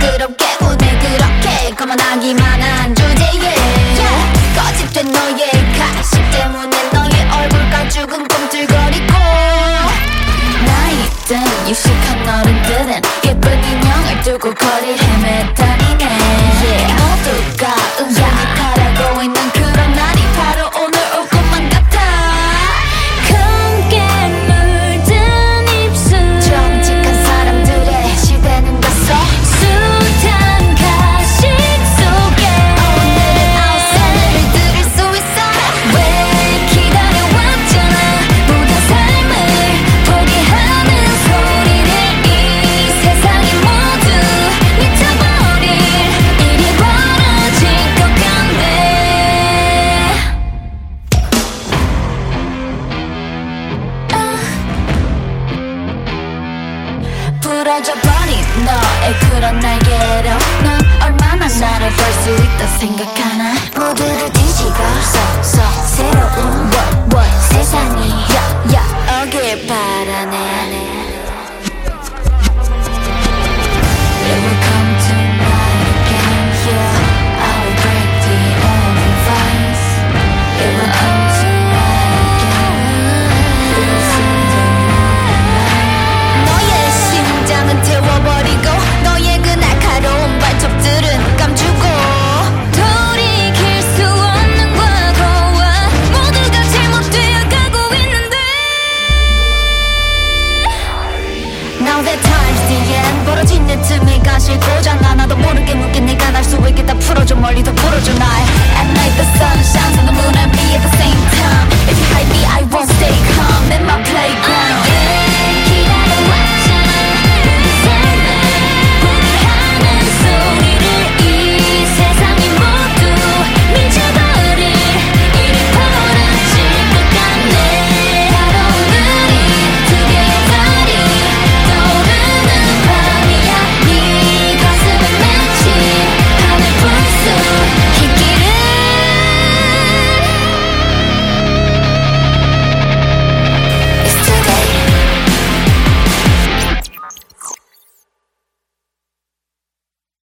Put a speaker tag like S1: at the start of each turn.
S1: 시끄럽게 오늘 그렇게 거만하기만 한 주제에 거짓된 너의 가식 때문에 너의 얼굴 가죽은 꿈틀거리고 나이든 유식한 어른들은 예쁜 인형을 두고 거리 헤매다니네 모두가 은근히 바라고 있는 그런 날이 바로 오늘 올 것만 같아
S2: 검게 물든 입술
S1: 정직한 사람들의 시대는 갔어
S2: 숱한 가식 속에
S1: 오늘은 아웃사이더를 들을 수 있어
S2: 왜 기다려왔잖아 모든 삶을 포기하는 소리를 이 세상이 모두 미쳐버릴 일이 벌어질 것 같네
S1: 부러져버린 너의 그런 날개로 넌 얼마나 나를 볼 수 있다 생각하나 모두를 뒤집어 서 새로운 세상을